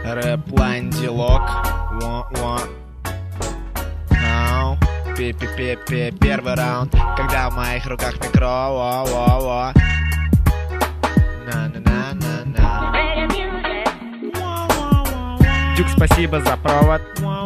Рэп-лайн дилог. Пи-пи-пи-пи, первый раунд, когда в моих руках микро. На-на-на-на-на. Дюк, спасибо за провод.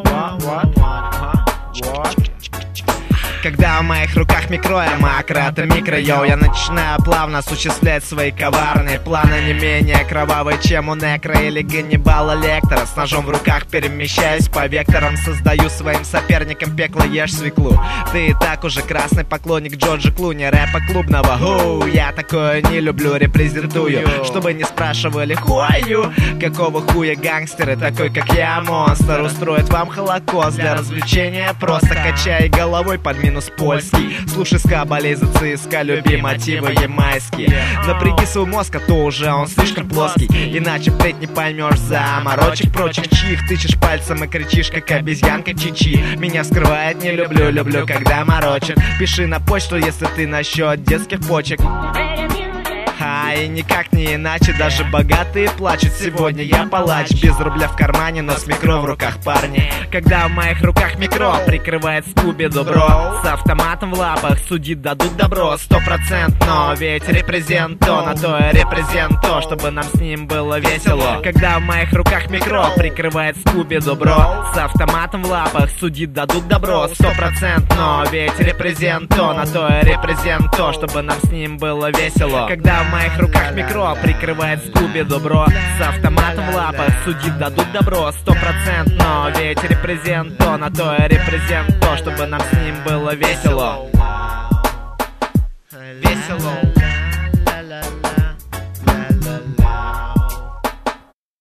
Когда в моих руках микро, я макро, это микро, йоу. Я начинаю плавно осуществлять свои коварные планы, не менее кровавые, чем у Некро или Ганнибала Лектора. С ножом в руках перемещаюсь по векторам, создаю своим соперникам пекло, ешь свеклу. Ты и так уже красный поклонник Джорджа Клуни, рэпа клубного. Я такое не люблю, репрезентую, чтобы не спрашивали хуаю. Какого хуя гангстеры, такой как я, монстр, устроит вам холокост для развлечения? Просто качай головой под минус польский. Слушай ска, болей за ЦСКА, люби мотивы ямайские. Напряги свой мозг, а то уже он слишком плоский. Иначе впредь не поймешь заморочек прочих, чьих тычешь пальцем и кричишь, как обезьянка чичи. Меня скрывает, не люблю, люблю, когда морочат. Пиши на почту, если ты насчет детских почек. И никак не иначе, даже богатые плачут. Сегодня я палач, без рубля в кармане, но с микро в руках, парни. Когда в моих руках микро, прикрывает Скуби-Ду бро. С автоматом в лапах, судить дадут добро 100%, ведь репрезенто, на то и репрезенто, чтобы нам с ним было весело. Когда в моих руках микро, прикрывает Скуби-Ду бро. С автоматом в лапах, судить дадут добро 100%, ведь репрезенто, на то и репрезенто, чтобы нам с ним было весело. Когда в моих руках микро, прикрывает Скуби-Ду бро. С автоматом в лапах, судить дадут добро 100%, ведь репрезенто, на то и репрезенто, чтобы нам с ним было весело. Весело.